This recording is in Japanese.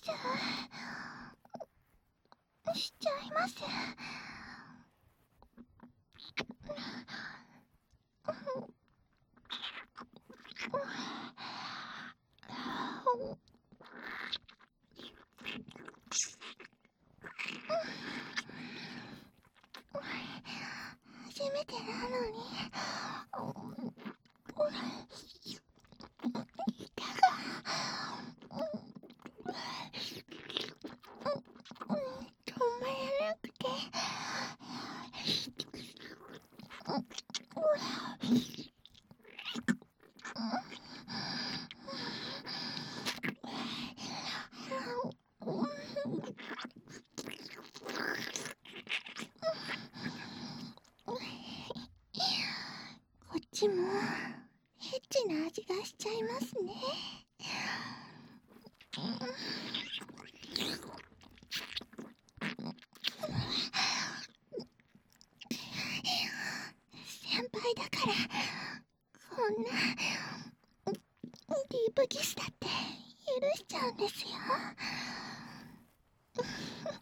しちゃいます。初めてなのに手が止まらなくて。こっちもエッチな味がしちゃいますね。先輩だからこんなディープキスだって許しちゃうんですよ。